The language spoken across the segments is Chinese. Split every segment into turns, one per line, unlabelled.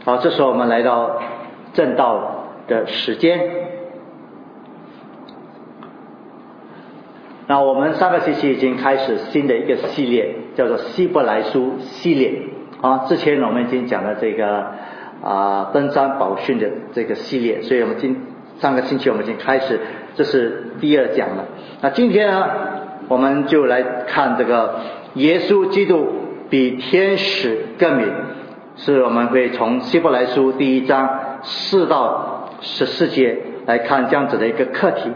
好，这时候我们来到正道的时间。那我们上个星期已经开始新的一个系列，叫做希伯来书系列啊。之前我们已经讲了这个登山宝训的这个系列，所以我们上个星期我们已经开始，这是第二讲了。那今天呢，我们就来看这个耶稣基督比天使更美，是我们会从希伯来书第1章4到14节来看这样子的一个课题。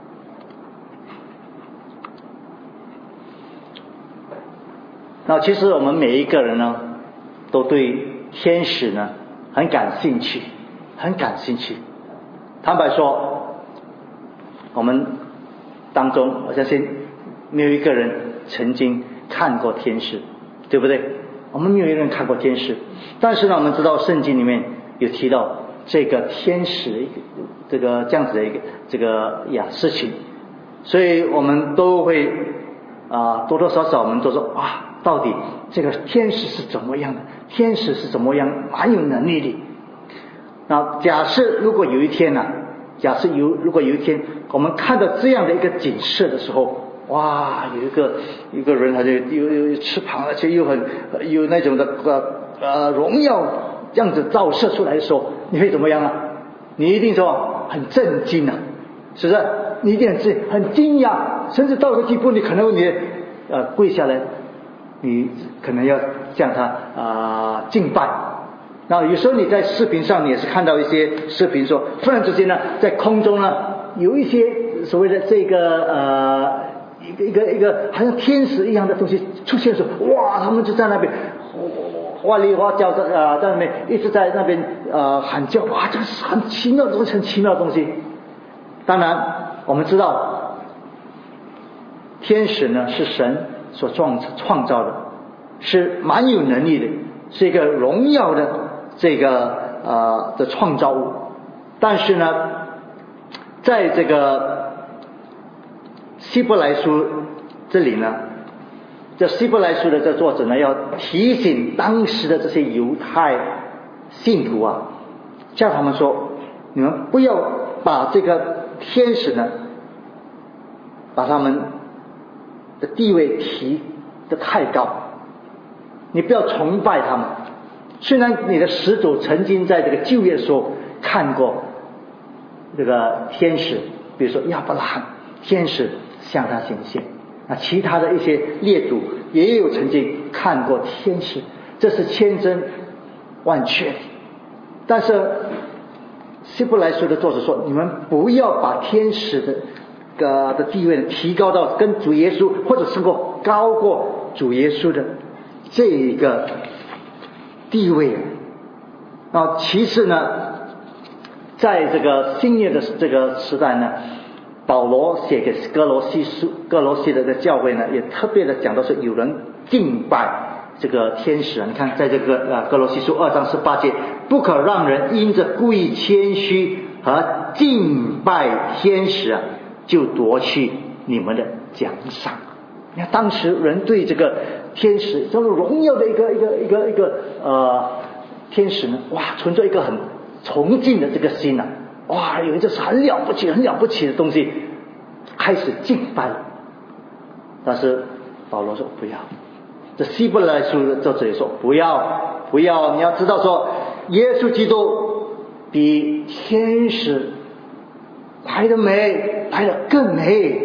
那其实我们每一个人呢，都对天使呢很感兴趣，很感兴趣。坦白说，我们当中我相信没有一个人曾经看过天使，对不对？我们没有一个人看过天使，但是呢，我们知道圣经里面有提到这个天使这样子的一个事情，所以我们都会多多少少我们都说到底这个天使是怎么样的？天使是怎么样蛮有能力的？那假设如果有一天如果有一天我们看到这样的一个景色的时候，有一个人他就有翅膀，而且又有那种的荣耀这样子照射出来的时候，你会怎么样啊？你一定说很震惊啊，是不是？你一定很惊讶，甚至到了地步你可能跪下来，你可能要向他敬拜。那有时候你在视频上你也是看到一些视频说，突然之间呢，在空中呢有一些所谓的这个一个好像天使一样的东西出现的时候，他们就在那边哇里哇叫的在那边一直在那边喊叫，这个是很奇妙的东西，很奇妙的东西。当然我们知道天使呢是神所创造的，是蛮有能力的，是一个荣耀的这个的创造物。但是呢，在这个希伯来书这里呢，这希伯来书的这作者呢要提醒当时的这些犹太信徒叫他们说，你们不要把这个天使呢把他们的地位提得太高，你不要崇拜他们。虽然你的始祖曾经在这个旧约的时候看过这个天使，比如说亚伯拉罕，天使向他显现，其他的一些列祖也有曾经看过天使，这是千真万确的。但是希伯来书的作者说，你们不要把天使的地位提高到跟主耶稣或者是高过主耶稣的这一个地位。其次呢，在这个新约的这个时代呢，保罗写给哥罗西的教会呢，也特别的讲到说有人敬拜这个天使。你看在这个哥罗西书2章18节，不可让人因着故意谦虚和敬拜天使就夺去你们的奖赏。你看当时人对这个天使这种荣耀的一个天使呢，存着一个很崇敬的这个心有一个很了不起的东西，开始敬拜了。但是保罗说不要，这希伯来书的作者也说不要，你要知道说耶稣基督比天使来得美，来得更美。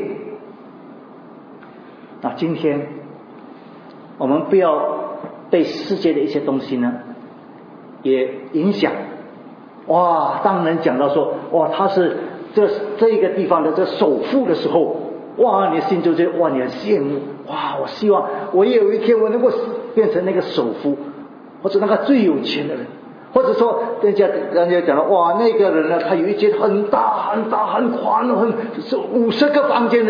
今天我们不要被世界的一些东西呢也影响。当人讲到说他是这一个地方的这首富的时候，你心中就你很羡慕，我希望我也有一天我能够变成那个首富，或者那个最有钱的人，或者说人家讲了那个人呢，他有一间很大很宽50个房间的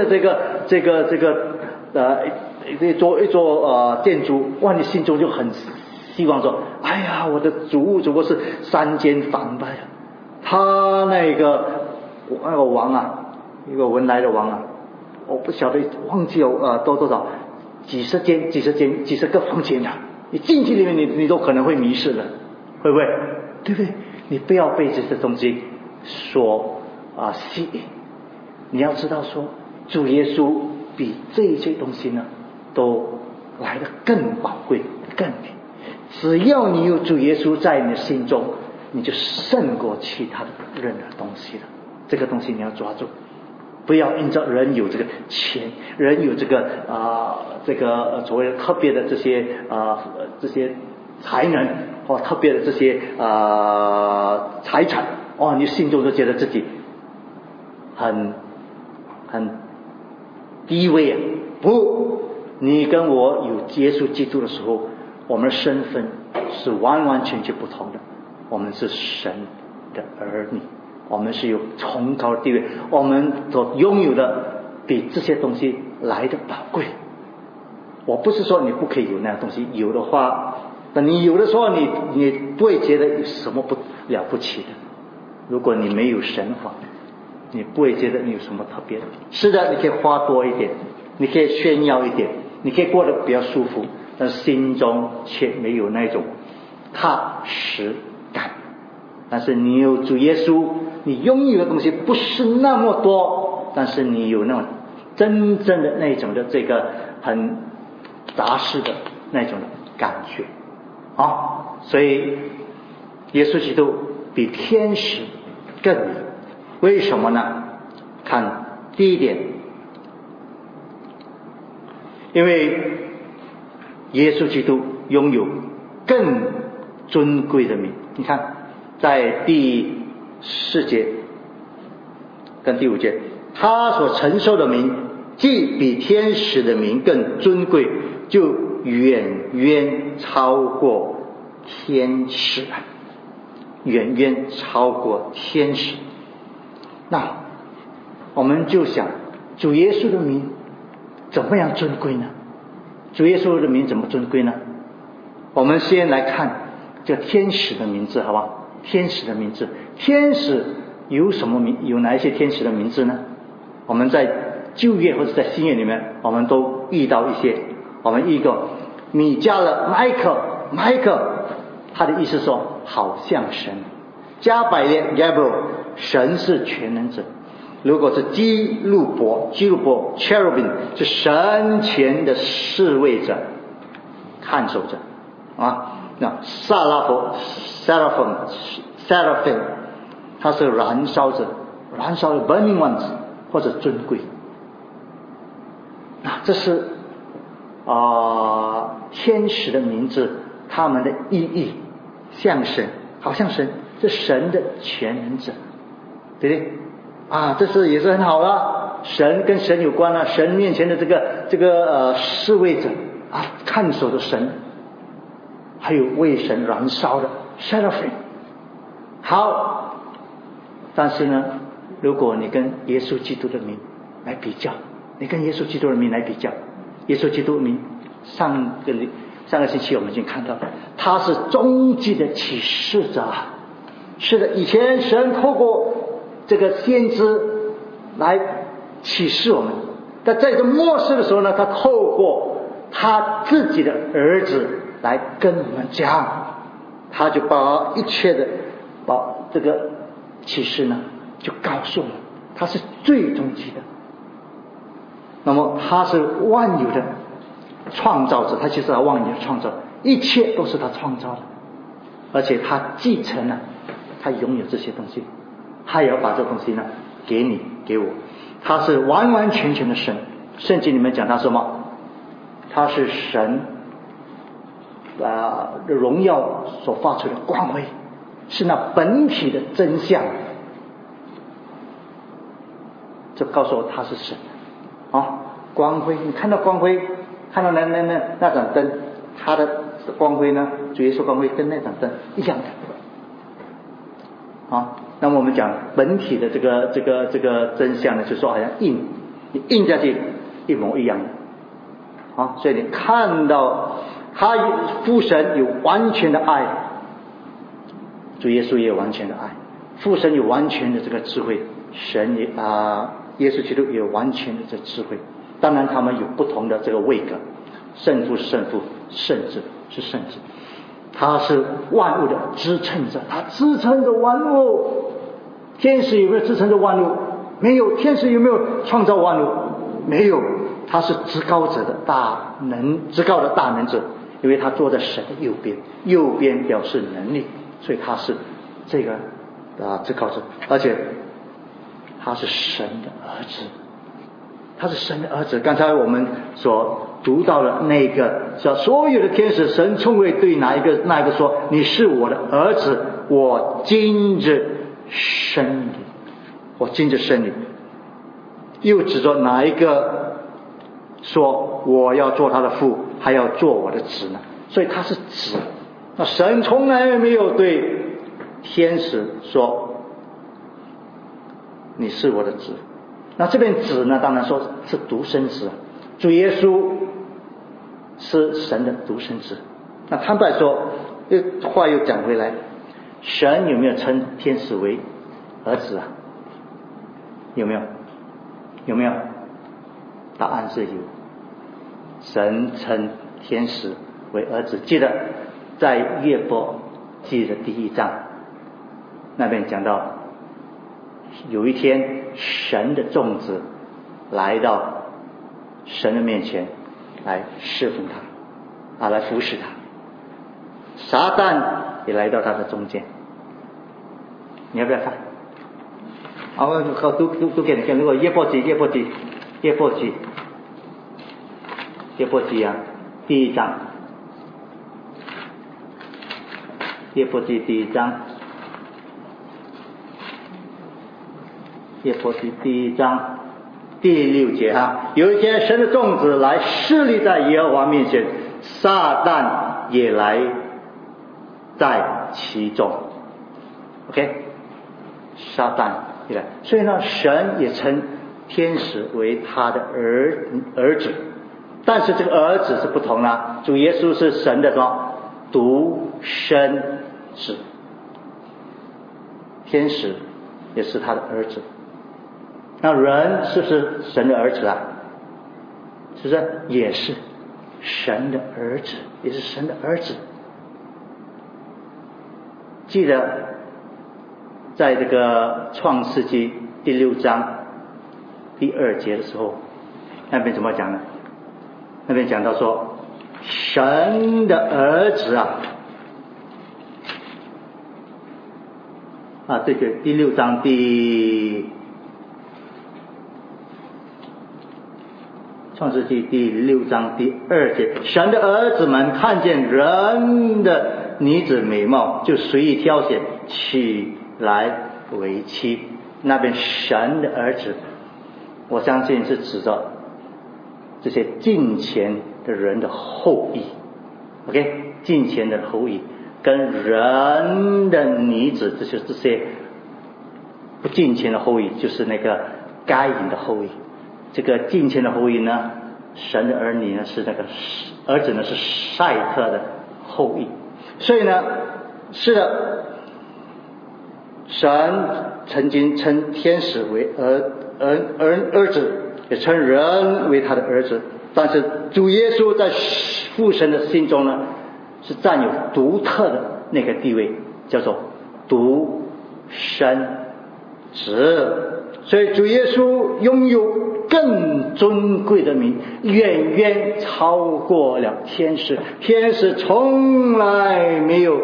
一座建筑，你心中就很希望说，我的主屋只不过是3间房吧。他那个王一个文莱的王我不晓得忘记有多少几十个房间你进去里面你都可能会迷失的。 会不会？对不对？你不要被这些东西所吸引，你要知道说，主耶稣比这些东西呢都来得更宝贵、更美。只要你有主耶稣在你的心中，你就胜过其他的任何东西了。这个东西你要抓住，不要因着人有这个钱，人有这个所谓的特别的这些才能或特别的这些财产你心中就觉得自己很低微啊！不，你跟我有耶稣基督的时候，我们的身份是完完全全不同的。我们是神的儿女，我们是有崇高的地位，我们所拥有的比这些东西来的宝贵。我不是说你不可以有那样东西，有的话，那你有的时候你不会觉得有什么不了不起的。如果你没有神的话，你不会觉得你有什么特别的。是的，你可以花多一点，你可以炫耀一点，你可以过得比较舒服，但是心中却没有那种踏实感。但是你有主耶稣，你拥有的东西不是那么多，但是你有那种真正的那种的这个很杂事的那种的感觉所以耶稣基督比天使更美。为什么呢？看第一点，因为耶稣基督拥有更尊贵的名。你看在第4节跟第5节，他所承受的名既比天使的名更尊贵，就远远超过天使，远远超过天使。那我们就想，主耶稣的名怎么样尊贵呢？主耶稣的名怎么尊贵呢？我们先来看这天使的名字，好不好？天使的名字，天使有什么名？有哪一些天使的名字呢？我们在旧约或者在新约里面，我们都遇到一些。我们遇过米迦勒 Michael， 他的意思说好像神。加百列 Gabriel， 神是全能者。如果是基路伯 Cherubim， 是神前的侍卫者，看守者那撒拉弗 Seraphim， 他是燃烧者 burning ones， 或者尊贵。这是天使的名字，他们的意义像神，好像神，是神的全能者，对不对这是也是很好了。神跟神有关了，神面前的这个侍卫者看守的神，还有为神燃烧的 Seraphim。 好，但是呢，如果你跟耶稣基督的名来比较，你跟耶稣基督的名来比较，耶稣基督的名上个星期我们已经看到，他是终极的启示者。是的，以前神透过这个先知来启示我们，但在这末世的时候呢，他透过他自己的儿子来跟我们讲，他就把一切的把这个启示呢就告诉我们，他是最终极的。那么他是万有的创造者，他其实是万有的创造，一切都是他创造的，而且他继承了，他拥有这些东西，他也要把这东西呢给你给我。他是完完全全的神。圣经里面讲他什么？他是神荣耀所发出的光辉，是那本体的真相。这告诉我他是神光辉。你看到光辉，看到那盏灯，它的光辉呢，主耶稣光辉跟那盏灯一样的那么我们讲本体的这个真相呢，就是说好像你印下去一模一样的所以你看到他父神有完全的爱，主耶稣也有完全的爱，父神有完全的这个智慧，神也耶稣基督也有完全的这智慧。当然他们有不同的这个位格，圣父是圣父，圣子是圣子。 他是万物的支撑者，他支撑着万物。天使有没有支撑着万物？没有。天使有没有创造万物？没有。他是至高者的至高的大能者，因为他坐在神的右边，右边表示能力，所以他是这个至高者，而且他是神的儿子，他是神的儿子。刚才我们所读到的那个，所有的天使，神从未对哪一个说你是我的儿子，我今日生你，我今日生你。又指着哪一个说我要做他的父，还要做我的子呢？所以他是子。那神从来没有对天使说你是我的子。那这边子呢，当然说是独生子，主耶稣是神的独生子。那坦白说，话又讲回来，神有没有称天使为儿子啊？有没有？有没有？答案是有。神称天使为儿子。记得在约伯记的第1章那边讲到，有一天神的众子来到神的面前来侍奉他，来服侍他。撒旦也来到他的中间。你要不要看？我读给你看。如果约伯记第1章，约伯记第1章，约伯记第1章第6节有一天神的众子来侍立在耶和华面前，撒旦也来在其中。 OK， 撒旦也来。所以呢，神也称天使为他的儿子。但是这个儿子是不同啦，主耶稣是神的什么？独生子。天使也是他的儿子。那人是不是神的儿子啊？是不是？也是神的儿子，也是神的儿子。记得在这个创世纪第6章第2节的时候，那边怎么讲呢？那边讲到说，神的儿子这个第6章创世纪第6章第2节，神的儿子们看见人的女子美貌，就随意挑选，娶来为妻。那边神的儿子，我相信是指着这些敬虔的人的后裔。 OK， 敬虔的后裔跟人的女子，就是这些不敬虔的后裔，就是那个该隐的后裔。这个敬虔的后裔呢，神的儿女呢是那个儿子呢是赛特的后裔。所以呢，是的，神曾经称天使为儿子，也称人为他的儿子。但是主耶稣在父神的心中呢，是占有独特的那个地位，叫做独生子。所以主耶稣拥有更尊贵的名，远远超过了天使。天使从来没有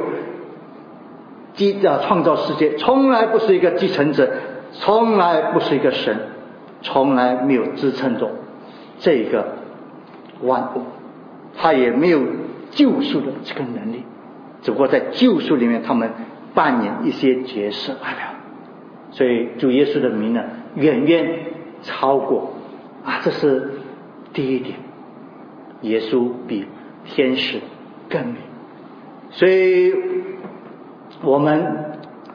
创造世界，从来不是一个继承者，从来不是一个神，从来没有支撑着这个万物，他也没有救赎的这个能力，只不过在救赎里面他们扮演一些角色罢了。所以主耶稣的名呢，远远超过这是第一点，耶稣比天使更美。所以我们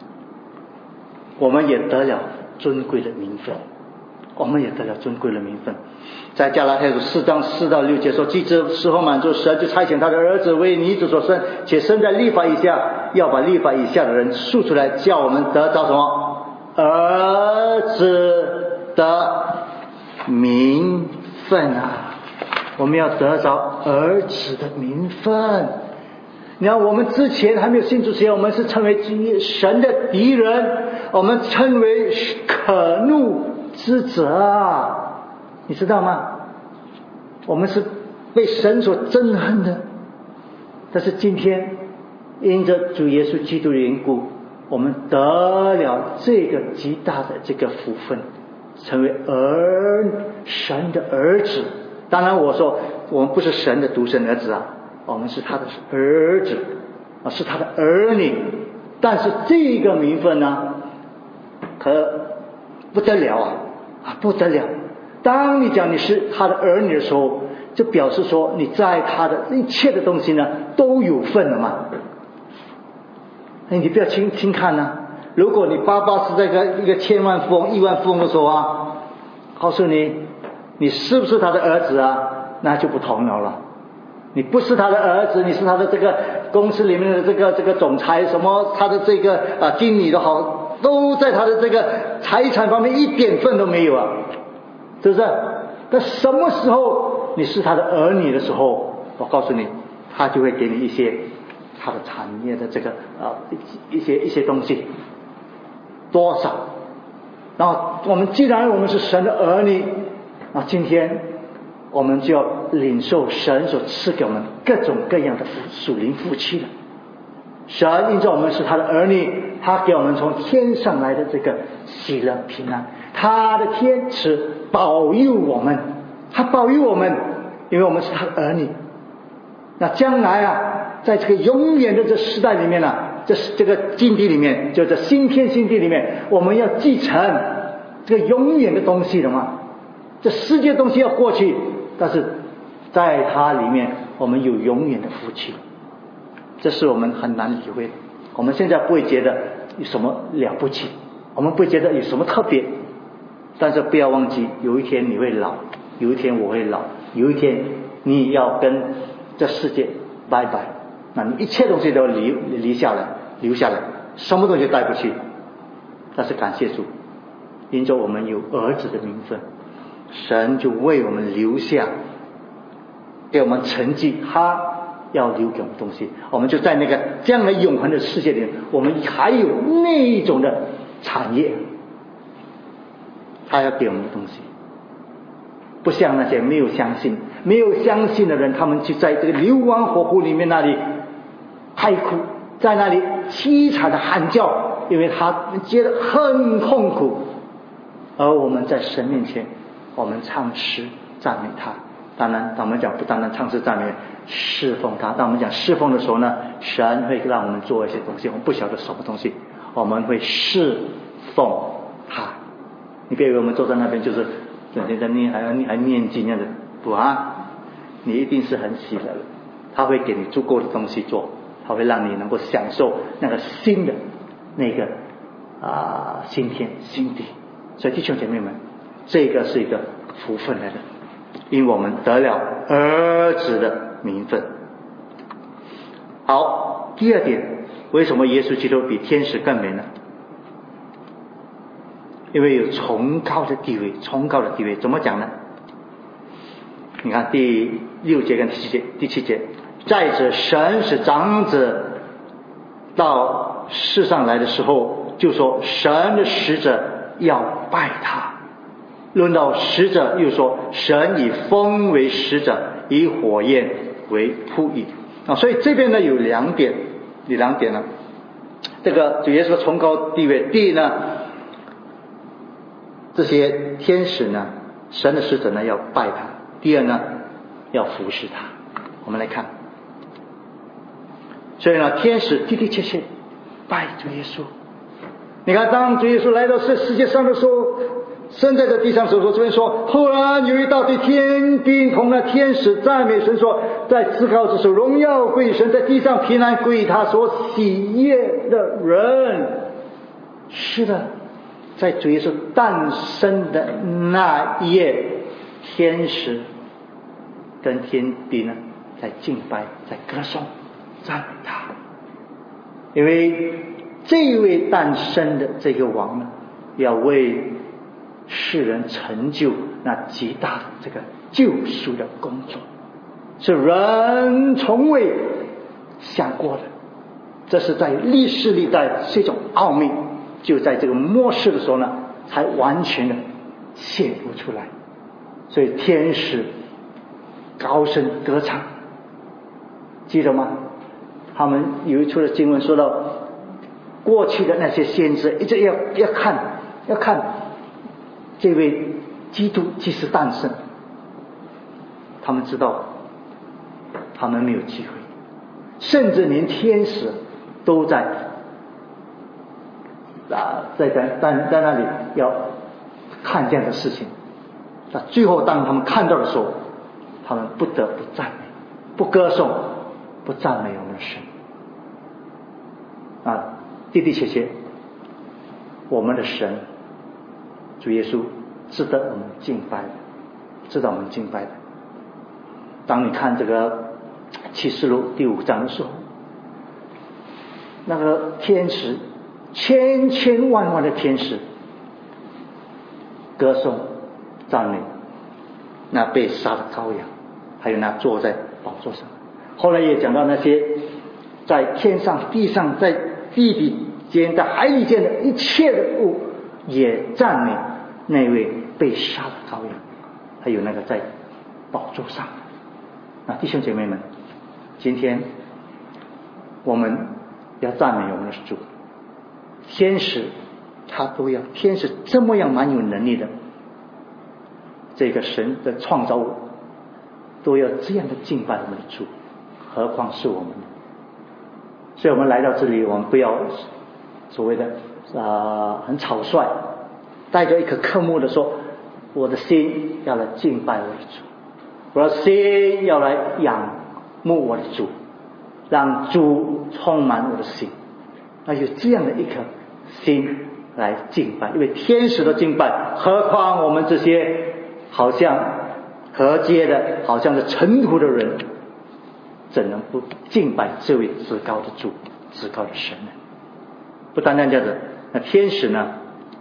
也得了尊贵的名分，我们也得了尊贵的名分。在加拉太书4章4到6节说，既知时候满足，神就差遣他的儿子为女子所生，且生在律法以下，要把律法以下的人赎出来，叫我们得着什么？儿子的名分我们要得着儿子的名分。 你看，我们之前还没有信主之前，我们是称为神的敌人，我们称为可怒之者啊，你知道吗？我们是被神所憎恨的。但是今天因着主耶稣基督的缘故，我们得了这个极大的这个福分，成为神的儿子。当然我说我们不是神的独生儿子啊，我们是他的儿子啊，是他的儿女。但是这个名分呢，可不得了啊，不得了。当你讲你是他的儿女的时候，就表示说你在他的一切的东西呢都有份了嘛。你不要轻看啊，如果你爸爸是这个一个千万富翁亿万富翁的时候啊，告诉你你是不是他的儿子啊，那就不同了。你不是他的儿子，你是他的这个公司里面的这个总裁，什么他的这个经理都好，都在他的这个财产方面一点份都没有啊，是不是？但什么时候你是他的儿女的时候，我告诉你，他就会给你一些他的产业的这个一些东西，多少？然后既然我们是神的儿女，那今天我们就要领受神所赐给我们各种各样的属灵福气了。神因着我们是他的儿女，他给我们从天上来的这个喜乐平安，他的天使保佑我们，他保佑我们，因为我们是他的儿女。那将来啊，在这个永远的这时代里面啊，这个境地里面，就这新天新地里面，我们要继承这个永远的东西的嘛。这世界东西要过去，但是在它里面我们有永远的福气，这是我们很难体会的。我们现在不会觉得有什么了不起，我们不会觉得有什么特别，但是不要忘记，有一天你会老，有一天我会老，有一天你要跟这世界拜拜，那你一切东西都留下来，什么东西带不去。但是感谢主，因着我们有儿子的名分，神就为我们留下，给我们成绩，他要留给我们东西，我们就在那个这样的永恒的世界里面，我们还有那一种的产业，他要给我们的东西。不像那些没有相信的人，他们就在这个流亡火湖里面那里哀哭，在那里凄惨的喊叫，因为他们觉得很痛苦。而我们在神面前，我们唱诗赞美他。当然我们讲不单单唱诗赞美，侍奉他。当我们讲侍奉的时候呢，神会让我们做一些东西，我们不晓得什么东西，我们会侍奉他。你别以为我们坐在那边就是整天在念，还念经那样的，不啊，你一定是很喜乐的。他会给你足够的东西做，他会让你能够享受那个新的那个新天新地。所以弟兄姐妹们，这个是一个福分来的，因为我们得了儿子的名分。好，第二点，为什么耶稣基督比天使更美呢？因为有崇高的地位。怎么讲呢？你看第6节跟第7节，再者神使长子到世上来的时候，就说神的使者要拜他。论到使者，又说神以风为使者，以火焰为仆役。所以这边呢有两点呢。这个主耶稣的崇高地位，第一呢，这些天使呢，神的使者呢要拜他；第二呢，要服侍他。我们来看，所以呢，天使的的确确拜主耶稣。你看，当主耶稣来到世界上的时候，生在这地上的时候，这边说，忽然有一大堆天兵同那天使赞美神说，在至高之处荣耀归神，在地上平安归他所喜悦的人。是的，在主耶稣诞生的那一夜，天使跟天兵呢在敬拜，在歌颂赞美他，因为这位诞生的这个王呢，要为世人成就那极大的这个救赎的工作，是人从未想过的。这是在历史历代这种奥秘，就在这个末世的时候呢，才完全的显露出来。所以天使高声歌唱，记得吗？他们有一处的经文说到，过去的那些先知一直要看这位基督即使诞生，他们知道他们没有机会，甚至连天使都在那里要看这样的事情。那最后当他们看到的时候，他们不得不赞美，不歌颂，不赞美我们的神。的的确确，我们的神主耶稣值得我们敬拜的，值得我们敬拜的。当你看这个启示录第5章的时候，那个天使千千万万的天使歌颂赞美那被杀的羔羊，还有那坐在宝座上。后来也讲到那些在天上地上在地底间在海里间的一切的物，也赞美那位被杀的羔羊，还有那个在宝座上。弟兄姐妹们，今天我们要赞美我们的主，天使他都要，天使这么样蛮有能力的，这个神的创造物都要这样的敬拜我们的主，何况是我们呢？所以我们来到这里，我们不要所谓的很草率，带着一颗渴慕的说，我的心要来敬拜我的主，我的心要来仰慕我的主，让主充满我的心。那有这样的一颗心来敬拜，因为天使的敬拜，何况我们这些好像河街的，好像是尘土的人，怎能不敬拜这位至高的主，至高的神呢？不单单这样子，那天使呢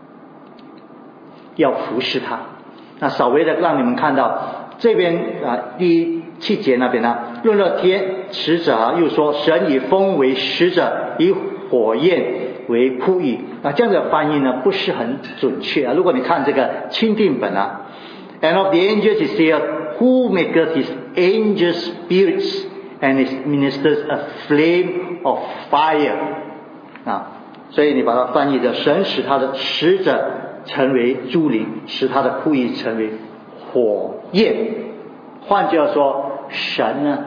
要服侍他。那稍微的让你们看到这边第7节那边呢，论到天使者又说，神以风为使者，以火焰为仆役。这样的翻译呢不是很准确。如果你看这个钦定本And of the angels is here, who maketh his angels spirits and his ministers a flame of fire. 所以你把它翻译的，神使他的使者成为诸灵，使他的仆役成为火焰。换句话说，神呢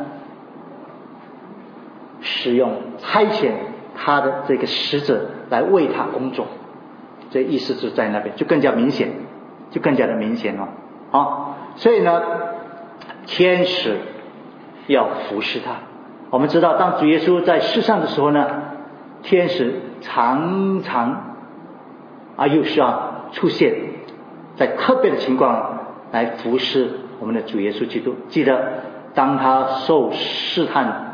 使用差遣他的这个使者来为他工作，这意思就在那边就更加明显，就更加的明显了。所以呢，天使要服侍他。我们知道，当主耶稣在世上的时候呢，天使常常又是要出现在特别的情况来服侍我们的主耶稣基督。记得当他受试探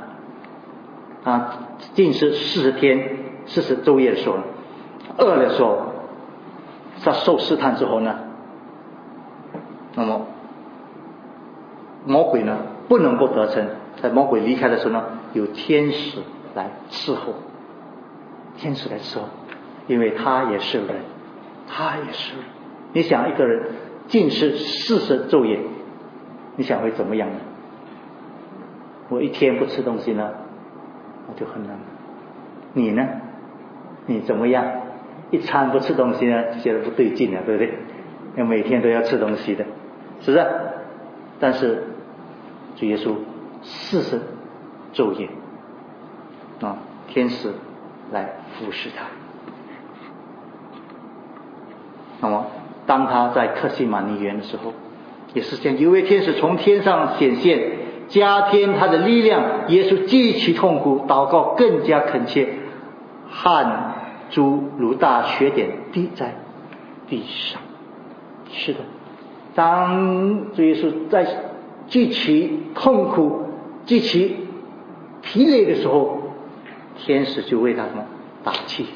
禁食40天40昼夜的时候，饿的时候，他受试探之后呢，那么魔鬼呢不能够得逞，在魔鬼离开的时候呢，有天使来伺候，天使来伺候，因为他也是人，他也是人。你想一个人禁食40昼夜，你想会怎么样呢？我一天不吃东西呢，我就很难。你呢？你怎么样？一餐不吃东西呢，就觉得不对劲了，对不对？因为每天都要吃东西的，是不是？但是主耶稣40昼夜天使来服侍他。那么当他在客西马尼园的时候，也是这样，有位天使从天上显现，加添他的力量。耶稣极其痛苦，祷告更加恳切，汗珠如大雪点滴在地上。是的，当主耶稣在极其痛苦极其疲累的时候，天使就为他打气。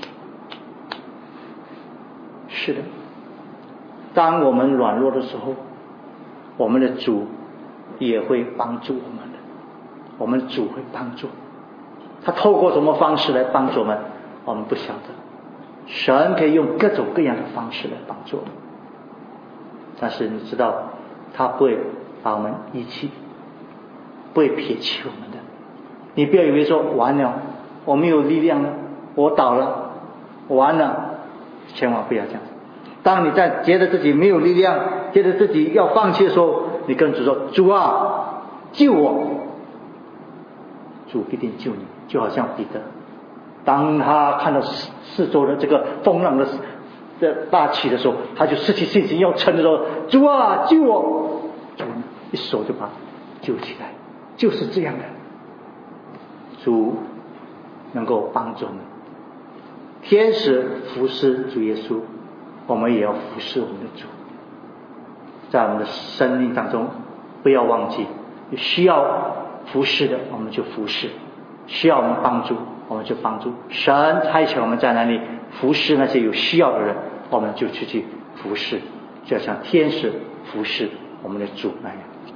是的，当我们软弱的时候，我们的主也会帮助我们的，我们的主会帮助。 他透过什么方式来帮助我们，我们不晓得。神可以用各种各样的方式来帮助我们，但是你知道他不会把我们遗弃，不会撇弃我们的。你不要以为说完了我没有力量了，我倒了，完了，千万不要这样。当你在觉得自己没有力量，觉得自己要放弃的时候，你跟主说，主啊救我，主必定救你。就好像彼得，当他看到四周的这个风浪的大起的时候，他就失去信心要撑的时候，主啊救我，主一手就把他救起来。就是这样的，主能够帮助我们。天使服侍主耶稣，我们也要服侍我们的主。在我们的生命当中，不要忘记，需要服侍的我们就服侍，需要我们帮助我们就帮助。神差遣我们在哪里服侍那些有需要的人，我们就去服侍，就像天使服侍我们的主那样。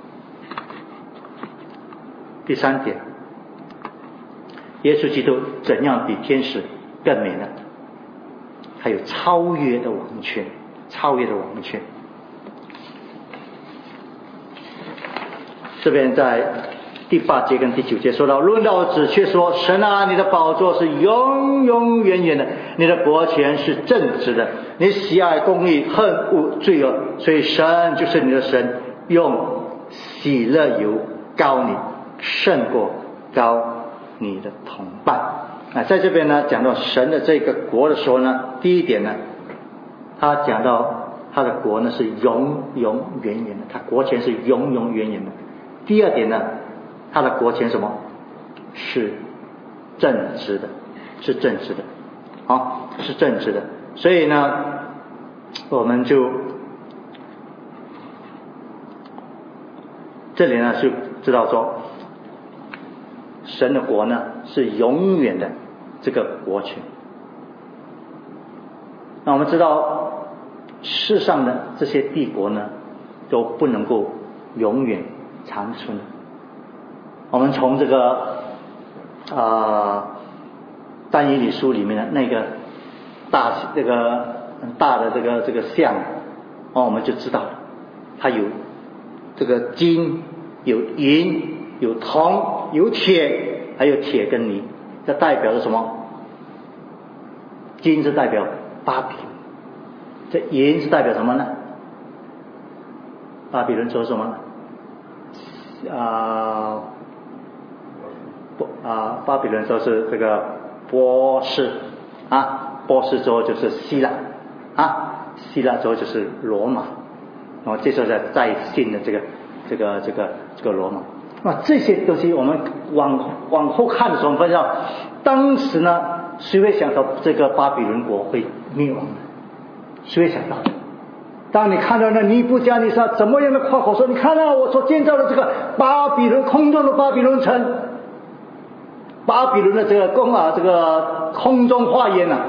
第三点，耶稣基督怎样比天使更美呢？还有超越的王权，超越的王权。这边在第8节跟第9节说到，论到子却说，神啊，你的宝座是永永远远的，你的国权是正直的，你喜爱公义，恨恶罪恶，所以神就是你的神，用喜乐油膏你，胜过膏你的同伴。在这边呢，讲到神的这个国的时候呢，第一点呢，他讲到他的国呢是永永远远的，他国权是永永远远的。第二点呢，他的国权什么？是正直的，是正直的，好，是正直的。所以呢，我们就这里呢就知道说，神的国呢是永远的这个国权。那我们知道世上的这些帝国呢都不能够永远长存。我们从这个但以理书里面的那个很大的这个像，我们就知道它有这个金，有银，有铜，有铁，还有铁跟泥。这代表着什么？金是代表巴比伦，这银是代表什么呢？巴比伦说什么呢？巴比伦说是这个波斯啊，波斯之后就是希腊啊，希腊之后就是罗马，然后接着再进的这个罗马。那这些东西我们往后看的时候，我们发现当时呢，谁会想到这个巴比伦国会灭亡呢？谁会想到的？当你看到那尼布甲尼撒怎么样的夸口说，你看到我所建造的这个巴比伦空中的巴比伦城，巴比伦的这个空中花园啊，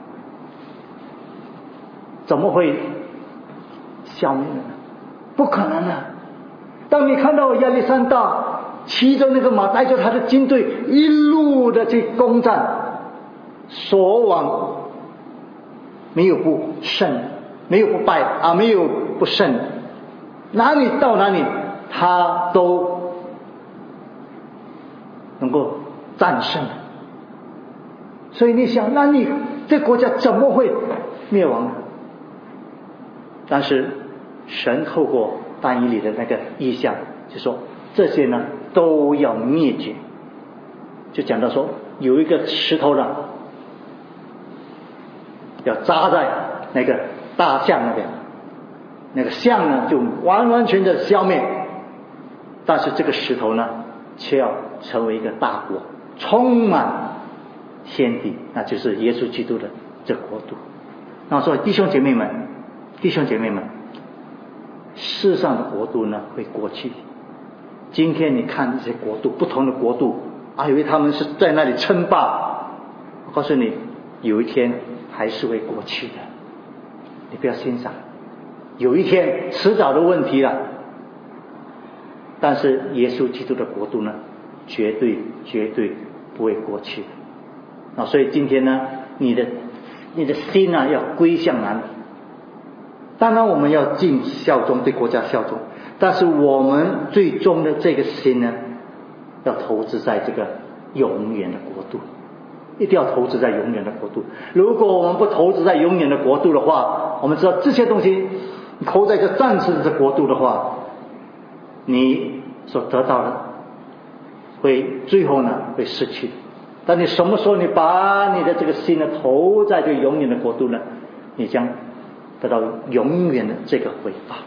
怎么会消灭呢？不可能的。当你看到亚历山大骑着那个马，带着他的军队一路的去攻占，所往没有不胜，没有不败啊，没有不胜，哪里到哪里他都能够战胜。所以你想，那你这国家怎么会灭亡呢？但是神透过但以理的那个意象，就说这些呢都要灭绝。就讲到说有一个石头呢要扎在那个大象那边，那个象呢就完完全的消灭，但是这个石头呢却要成为一个大国，充满天地，那就是耶稣基督的这国度。那所以弟兄姐妹们，世上的国度呢会过去。今天你看这些国度，不同的国度，以为他们是在那里称霸，我告诉你，有一天还是会过去的，你不要欣赏，有一天迟早的问题了。但是耶稣基督的国度呢，绝对不会过去的。所以今天呢，你的心呢要归向哪里？当然我们要尽效忠，对国家效忠，但是我们最终的这个心呢，要投资在这个永远的国度，一定要投资在永远的国度。如果我们不投资在永远的国度的话，我们知道这些东西投在这暂时的国度的话，你所得到的会最后呢会失去。但你什么时候你把你的这个心呢投在这个永远的国度呢，你将得到永远的这个回报。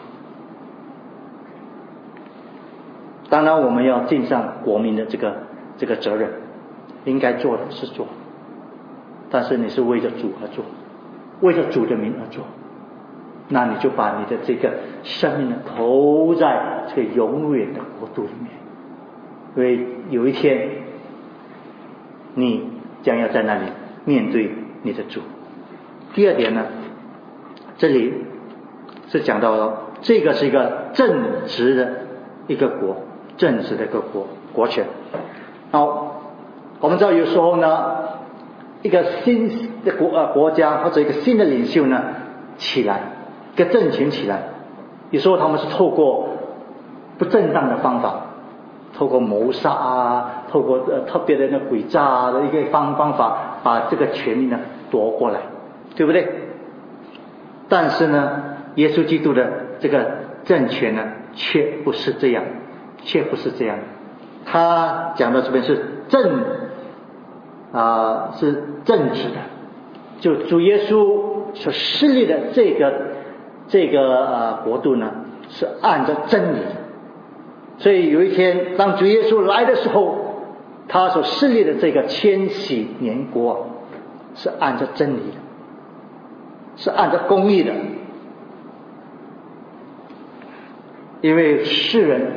当然我们要尽上国民的这个责任，应该做的是做，但是你是为着主而做，为着主的名而做，那你就把你的这个生命呢投在这个永远的国度里面，因为有一天你将要在那里面对你的主。第二点呢，这里是讲到这个是一个正直的一个国，正直的一个国权。好，我们知道有时候呢，一个新的国家或者一个新的领袖呢起来，一个政权起来，有时候他们是透过不正当的方法，透过谋杀啊，透过特别的那诡诈的一个方法，把这个权力呢夺过来，对不对？但是呢，耶稣基督的这个政权呢，却不是这样，他讲的这边是是正直的，就主耶稣所设立的这个国度呢，是按照真理的。所以有一天，当主耶稣来的时候，他所设立的这个千禧年国是按照真理的，是按照公义的。因为世人，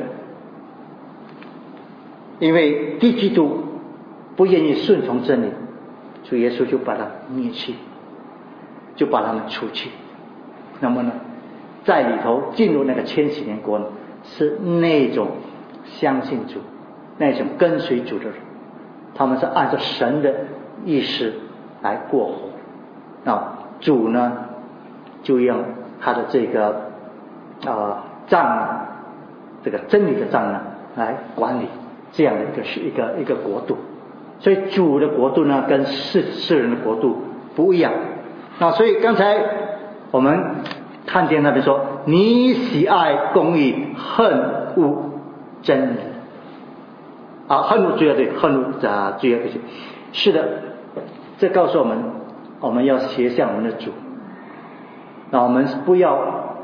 因为低基督不愿意顺从真理，主耶稣就把他灭去，就把他们除去。那么呢，在里头进入那个千禧年国呢，是那种相信主、那种跟随主的人，他们是按照神的意识来过活。那主呢，就用他的这个杖，这个真理的杖呢，来管理这样的一个国度。所以主的国度呢，跟世人的国度不一样。那所以刚才我们看见那边说，你喜爱公义，恨恶真理。恨恶罪恶，对，恨恶罪恶，对，是的，这告诉我们，我们要学向我们的主。那我们不要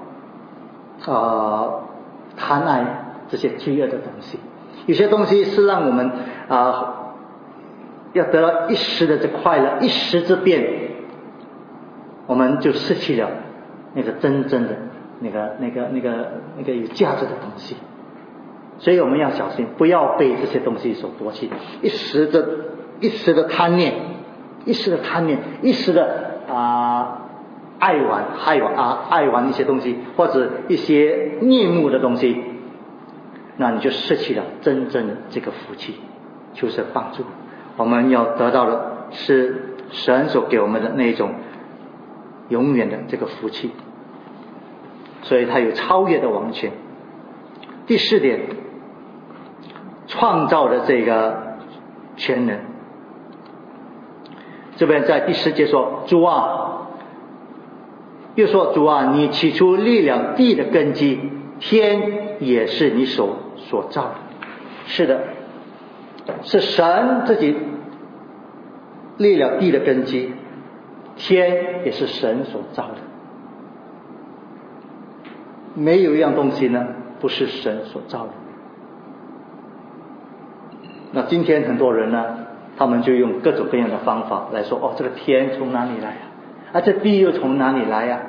贪爱这些罪恶的东西。有些东西是让我们要得到一时的这快乐，一时之变，我们就失去了那个真正的那个有价值的东西。所以我们要小心，不要被这些东西所夺去。一时的贪念，一时的爱玩一些东西，或者一些念目的东西，那你就失去了真正的这个福气。就是帮助我们要得到的是神所给我们的那种永远的这个福气，所以他有超越的王权。第四点，创造的这个全能。这边在第10节说，主啊，又说主啊，你起初立了地的根基，天也是你所造的。是的，是神自己立了地的根基，天也是神所造的。没有一样东西呢不是神所造的。那今天很多人呢，他们就用各种各样的方法来说，这个天从哪里来啊？这地又从哪里来啊？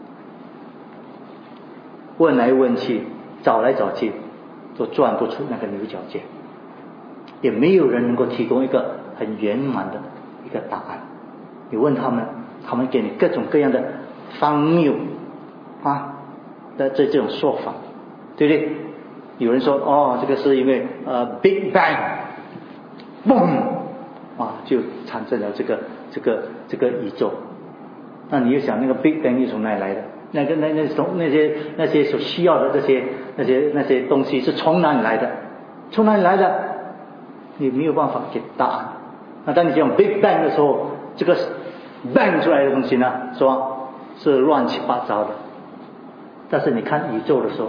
问来问去，找来找去，都转不出那个牛角尖，也没有人能够提供一个很圆满的一个答案。你问他们，他们给你各种各样的荒谬的这种说法，对不对？有人说这个是因为Big Bang， 嘣， 就产生了这个宇宙。那你又想那个 Big Bang 是从哪里来的？那些所需要的那些东西是从哪里来的？从哪里来的？你没有办法给答案。那当你讲 Big Bang 的时候，这个 Bang 出来的东西呢，是乱七八糟的。但是你看宇宙的时候，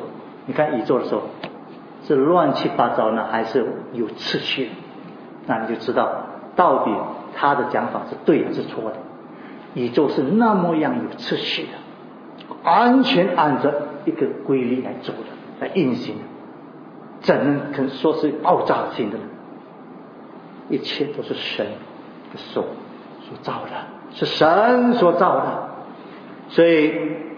是乱七八糟呢，还是有秩序？那你就知道到底他的讲法是对还是错的。宇宙是那么样有秩序的，完全按照一个规律来走的，来运行的，怎能可说是爆炸性的呢？一切都是神的手所造的，是神所造的。所以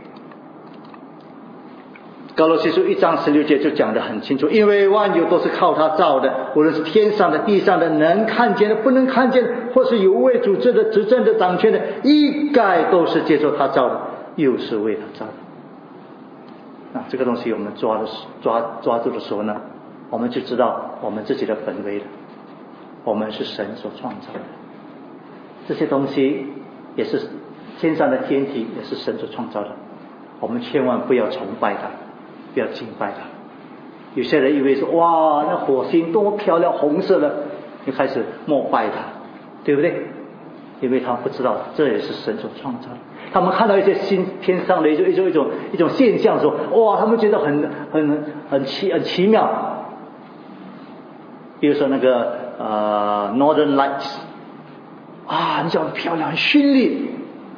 哥罗西书1章16节就讲得很清楚，因为万有都是靠他造的，无论是天上的地上的，能看见的不能看见的，或是有位主治的执政的掌权的，一概都是接受他造的，又是为他造的。那这个东西我们抓住的时候呢，我们就知道我们自己的本位了，我们是神所创造的。这些东西也是天上的天体，也是神所创造的，我们千万不要崇拜它，不要敬拜它。有些人以为说，哇，那火星多漂亮，红色的，就开始膜拜它，对不对？因为他们不知道这也是神所创造的。他们看到一些天上的一种现象的时候，哇，他们觉得很奇妙。比如说那个Northern Lights， 你讲漂亮，很绚丽。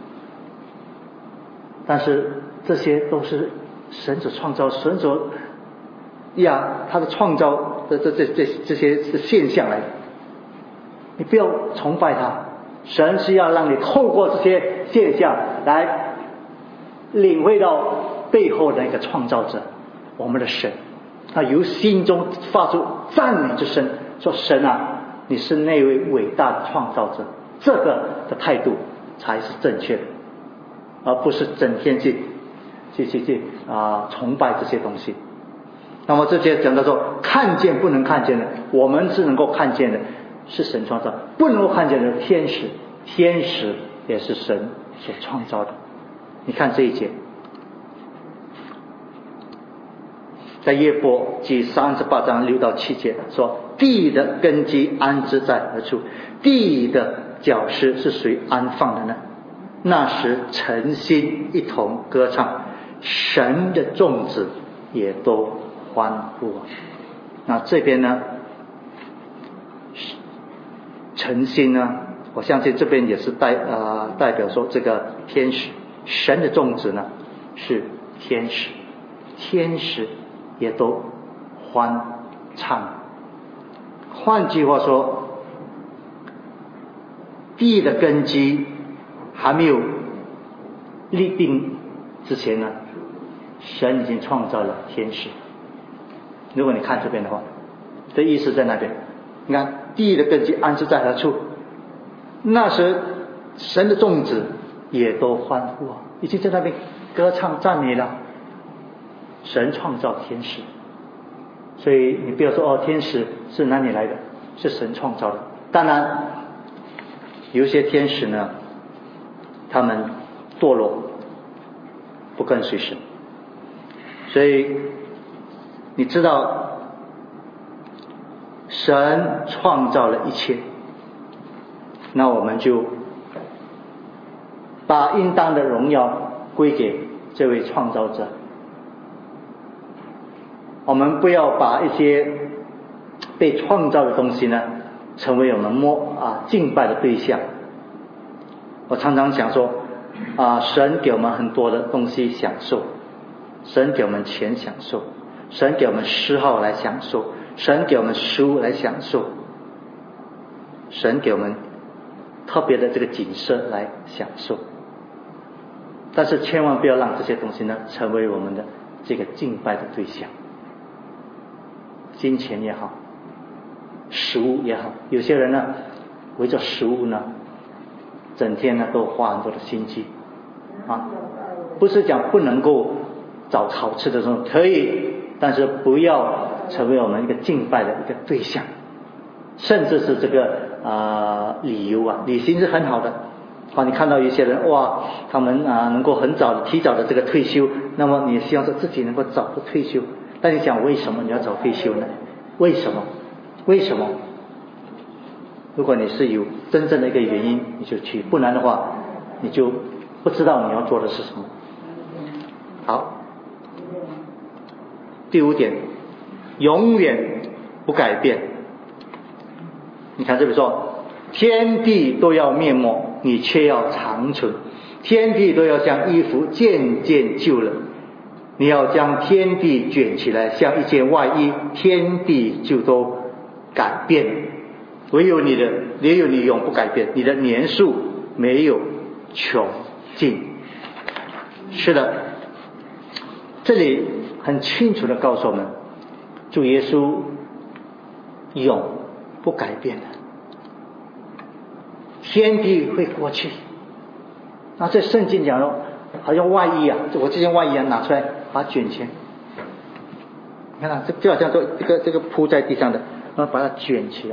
但是这些都是神所创造，神所他的创造的这些现象来的。你不要崇拜他，神是要让你透过这些现象来领会到背后的一个创造者，我们的神。他由心中发出赞美之声，说神啊，你是那位伟大的创造者。这个的态度才是正确的，而不是整天去崇拜这些东西。那么这些讲到说看见不能看见的，我们是能够看见的，是神创造；不能够看见的天使也是神所创造的。你看这一节，在约伯记38章6到7节说，地的根基安置在何处？地的脚石是谁安放的呢？那时诚心一同歌唱，神的众子也都欢呼。那这边呢，诚心呢，我相信这边也是代表说这个天使，神的众子呢是天使，天使也都欢唱。换句话说，地的根基还没有立定之前呢，神已经创造了天使。如果你看这边的话，这意思在那边，你看地的根基安置在何处？那时神的众子也都欢呼，已经在那边歌唱赞美了。神创造天使，所以你不要说天使是哪里来的，是神创造的。当然有一些天使呢，他们堕落，不跟随神，所以你知道神创造了一切，那我们就把应当的荣耀归给这位创造者。我们不要把一些被创造的东西呢成为我们敬拜的对象。我常常想说神给我们很多的东西享受，神给我们钱享受，神给我们嗜好来享受，神给我们食物来享受，神给我们特别的这个景色来享受。但是千万不要让这些东西呢成为我们的这个敬拜的对象。金钱也好，食物也好，有些人呢围着食物呢整天呢都花很多的心机不是讲不能够找好吃的时候可以，但是不要成为我们一个敬拜的一个对象，甚至是这个理由啊，旅行是很好的。你看到有些人哇，他们能够很早的提早的这个退休，那么你希望说自己能够早的退休，但你想为什么你要早退休呢？为什么？如果你是有真正的一个原因，你就去，不然的话你就不知道你要做的是什么。好，第5点，永远不改变。你看这里说，天地都要灭没，你却要长存。天地都要像衣服渐渐旧了，你要将天地卷起来，像一件外衣，天地就都改变了。唯有你永不改变，你的年数没有穷尽。是的，这里很清楚的告诉我们，主耶稣永不改变的。天地会过去，那这圣经讲了，好像外衣啊，我这件外衣啊拿出来，把它卷起来，你看就好像这个铺在地上的，然后把它卷起来。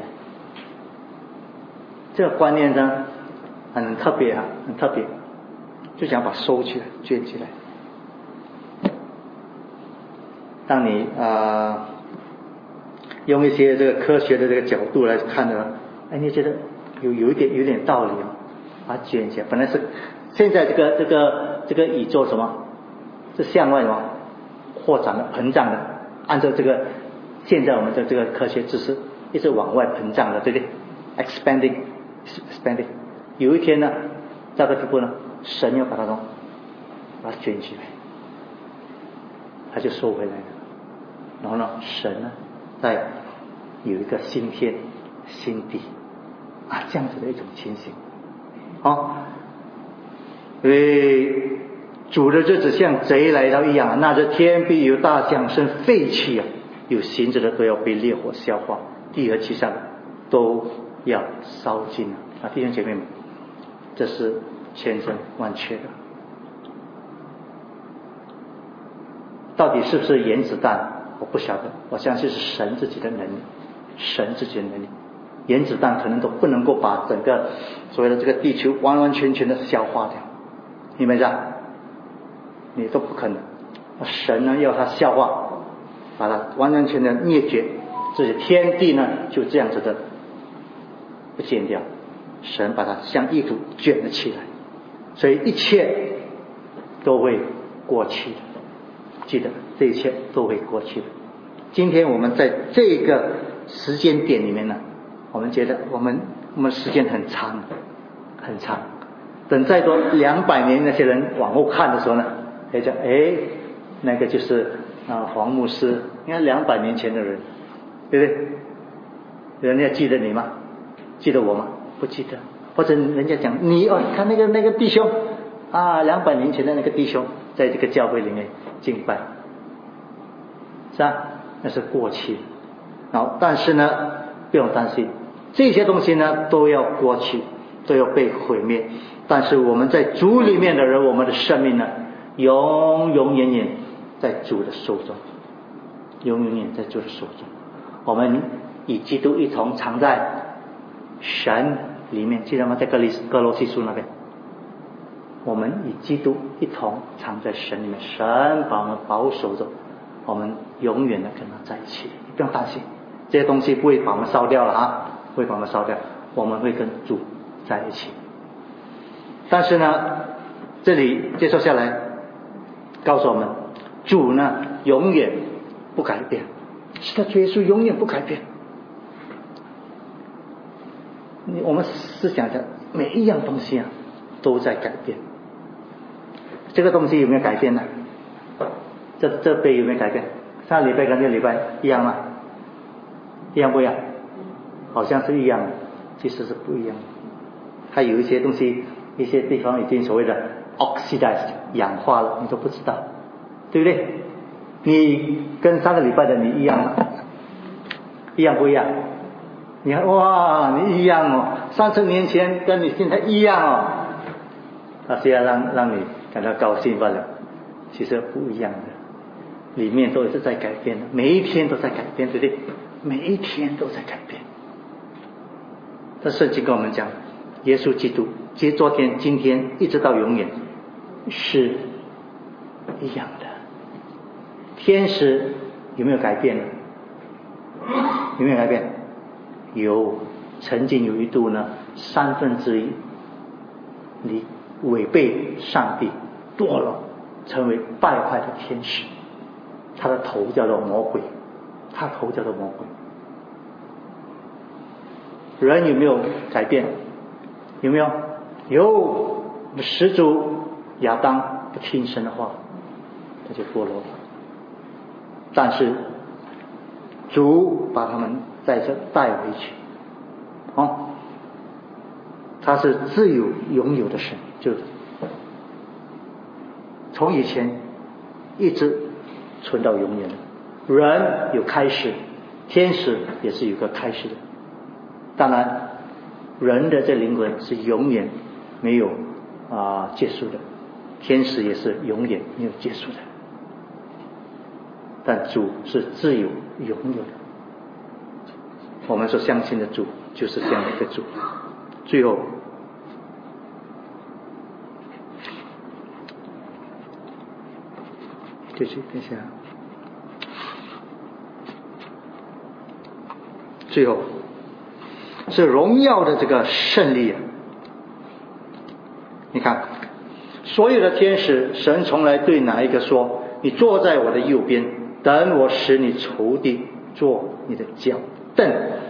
这个观念呢很特别很特别，就想把它收起来，卷起来。当你用一些这个科学的这个角度来看呢，你觉得有一点道理把它卷起来。本来是现在这个宇宙什么是向外什么扩展的、膨胀的，按照这个现在我们的这个科学知识一直往外膨胀的，对不对 ？expanding。有一天呢，这个地步呢，神要把它卷起来，它就收回来了。然后呢，神呢再有一个新天新地这样子的一种情形。因为主的日子像贼来到一样，那这天必有大响声废去有行者的都要被烈火消化，地和其上都要烧尽弟兄姐妹们，这是千真万确的。到底是不是原子弹我不晓得，我相信是神自己的能力。原子弹可能都不能够把整个所谓的这个地球完完全全的消化掉，明白吗？你都不可能。神呢要它消化，把它完完全全的灭绝，这些天地呢就这样子的不见掉，神把它像衣服卷了起来，所以一切都会过去的。记得这一切都会过去的。今天我们在这个时间点里面呢，我们觉得我们时间很长，等再多200年那些人往后看的时候呢，讲那个就是黄牧师，你看200年前的人，对不对？人家记得你吗？记得我吗？不记得。或者人家讲你看那个弟兄200年前的那个弟兄在这个教会里面敬拜，是吧？那是过去。但是呢不用担心，这些东西呢都要过去，都要被毁灭。但是我们在主里面的人，我们的生命呢永远在主的手中，永远在主的手中。我们与基督一同藏在神里面，记得吗？在哥罗西书那边，我们与基督一同藏在神里面，神把我们保守着，我们永远的跟他在一起。不用担心，这些东西不会把我们烧掉了不会把我们烧掉，我们会跟主在一起。但是呢，这里接受下来告诉我们，主呢永远不改变，是的，主耶稣永远不改变。我们思想着每一样东西都在改变。这个东西有没有改变呢？这杯有没有改变？上个礼拜跟这个礼拜一样吗？一样不一样？好像是一样的，其实是不一样的。它有一些东西，一些地方已经所谓的 oxidized 氧化了，你都不知道，对不对？你跟上个礼拜的你一样吗？一样不一样？你看哇，你一样30年前跟你现在一样虽然让你感到高兴罢了，其实不一样的，里面都是在改变的，每一天都在改变，对不对？每一天都在改变。 这圣经跟我们讲，耶稣基督其实昨天今天一直到永远是一样的。天使有没有改变呢？有没有改变？有，曾经有一度呢1/3你违背上帝堕落，成为败坏的天使，他的头叫做魔鬼，他头叫做魔鬼。人有没有改变？有没有？有，始祖亚当不听神的话，他就堕落了。但是主把他们再次带回去，他是自由拥有的神，就是从以前一直存到永远的。人有开始，天使也是有个开始的。当然人的这灵魂是永远没有结束的，天使也是永远没有结束的，但主是自由拥有的。我们所相信的主就是这样的一个主。最后就是等一下，最后是荣耀的这个胜利。你看所有的天使，神从来对哪一个说，你坐在我的右边，等我使你仇敌做你的脚凳。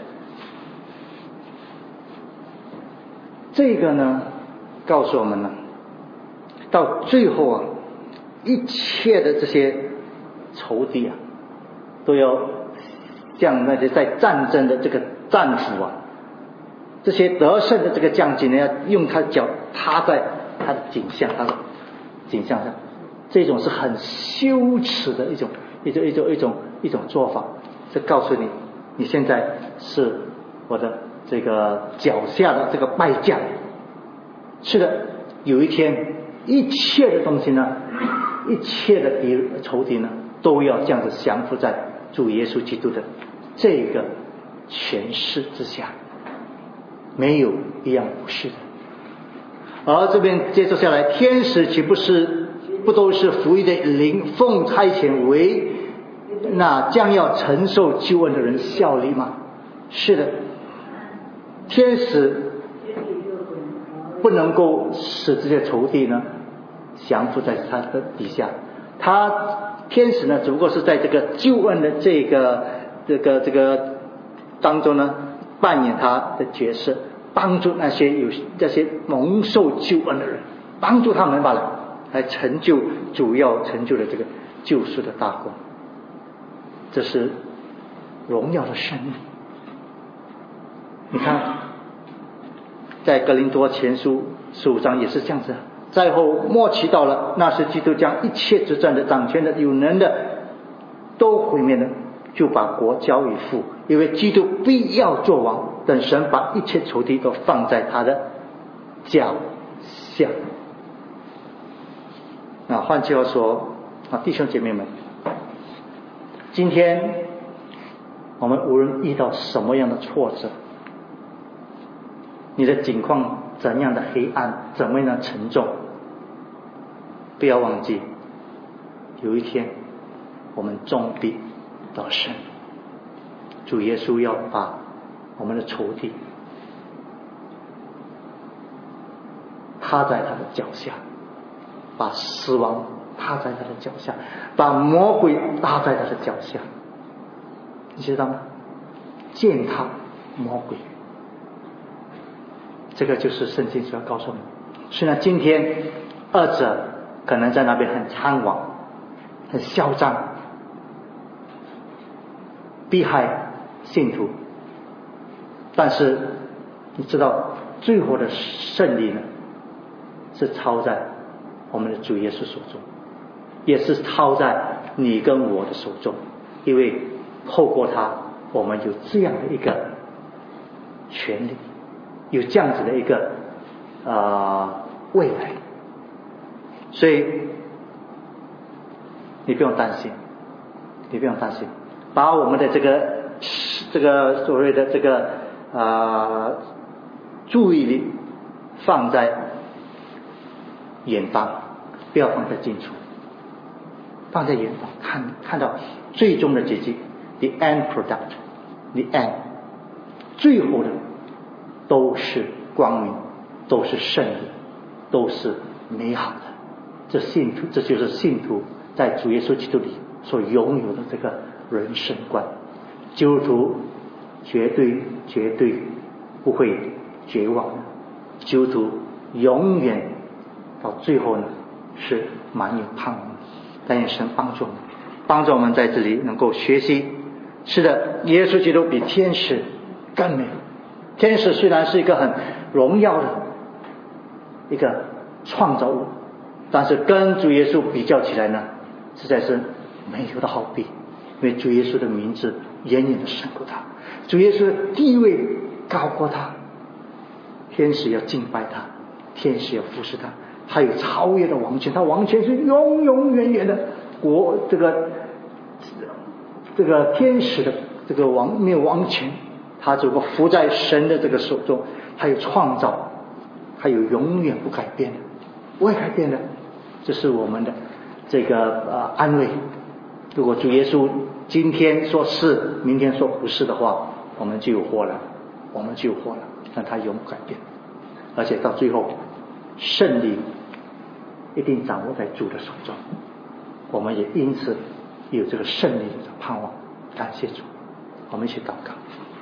这个呢告诉我们呢，到最后一切的这些仇敌都要像那些在战争的这个战俘这些得胜的这个将军呢，要用他的脚踏在他的颈项上，这种是很羞耻的一种做法。这告诉你，你现在是我的这个脚下的这个败将。是的，有一天一切的东西呢，一切的仇敌呢，都要这样子降服在主耶稣基督的这个权势之下，没有一样不是的。而这边接着下来，天使岂不都是福音的灵，奉差遣为那将要承受救恩的人效力吗？是的，天使不能够使这些仇敌呢降服在他的底下，天使呢只不过是在这个救恩的这个当中呢扮演他的角色，帮助那些蒙受救恩的人，帮助他们罢了，来成就主要成就的这个救赎的大功。这是荣耀的胜利。你看在哥林多前书15章也是这样子，在后末期到了，那时基督将一切执政的、掌权的、有能的都毁灭了，就把国交与父，因为基督必要做王，等神把一切仇敌都放在他的脚下。那换句话说弟兄姐妹们，今天我们无论遇到什么样的挫折，你的境况怎样的黑暗，怎么样的沉重，不要忘记，有一天我们终必得胜。主耶稣要把我们的仇敌踏在他的脚下，把死亡踏在他的脚下，把魔鬼踏在他的脚下，你知道吗？践踏魔鬼，这个就是圣经所要告诉我们。虽然今天二者可能在那边很猖狂、很嚣张，逼害信徒，但是你知道最后的胜利呢，是操在我们的主耶稣手中，也是操在你跟我的手中，因为透过他，我们有这样的一个权利，有这样子的一个未来。所以你不用担心，把我们的这个所谓的这个注意力放在远方，不要放在近处，放在远方，看到最终的结局 ，the end product，the end， 最后的都是光明，都是胜利，都是美好的。这就是信徒在主耶稣基督里所拥有的这个人生观。基督徒绝对不会绝望的，基督徒永远到最后呢是满有盼望的。但愿神帮助我们在这里能够学习。是的，耶稣基督比天使更美。天使虽然是一个很荣耀的一个创造物，但是跟主耶稣比较起来呢，实在是没有的好比。因为主耶稣的名字远远的胜过他，主耶稣的地位高过他，天使要敬拜他，天使要服侍他，他有超越的王权，他王权是永远的这个天使的这个没有王权，他只不过服在神的这个手中，他有创造，他有永远不改变的，不会改变的。这是我们的这个安慰。如果主耶稣今天说是，明天说不是的话，我们就有祸了。但他永不改变，而且到最后胜利一定掌握在主的手中。我们也因此有这个胜利的盼望。感谢主，我们一起祷告。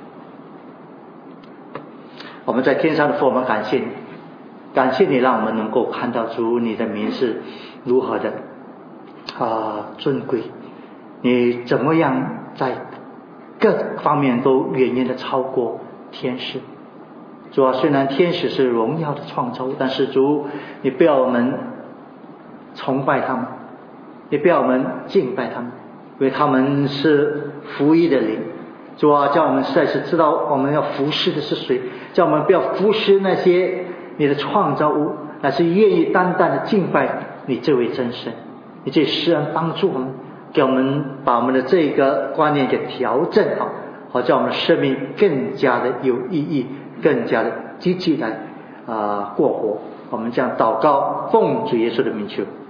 我们在天上的父，我们感谢你，感谢你让我们能够看到主你的名是如何的尊贵，你怎么样在各方面都远远的超过天使。主啊，虽然天使是荣耀的创造物，但是主你不要我们崇拜他们，你不要我们敬拜他们，因为他们是服役的灵。主啊，叫我们实在是知道我们要服侍的是谁，叫我们不要服侍那些你的创造物，乃是愿意单单的敬拜你这位真神。你这施恩帮助我们，给我们把我们的这个观念给调整好，好叫我们的生命更加的有意义，更加的积极来过活。我们这样祷告，奉主耶稣的名求。